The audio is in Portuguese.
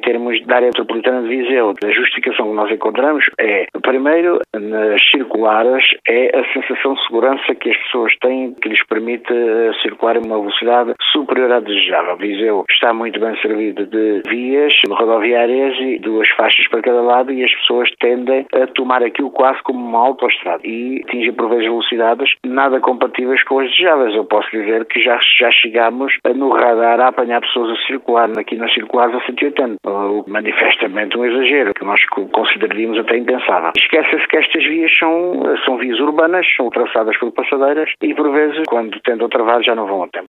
termos da área metropolitana de Viseu. A justificação que nós encontramos é, primeiro, nas circulares, é a sensação de segurança que as pessoas têm, que lhes permite circular em uma velocidade superior à desejável. Viseu está muito bem servido de vias rodoviárias e 2 faixas para cada lado, e as pessoas tendem a tomar aquilo quase como uma autoestrada e atingem por vezes velocidades nada compatíveis com as desejáveis. Eu posso dizer que já chegámos no radar a apanhar pessoas a circular aqui nas circulares a 180, o manifestamente um exagero, que nós consideraríamos até impensável. Esquece-se que estas vias são vias urbanas, são traçadas por passadeiras e por vezes, quando tentam travar, já não vão a tempo.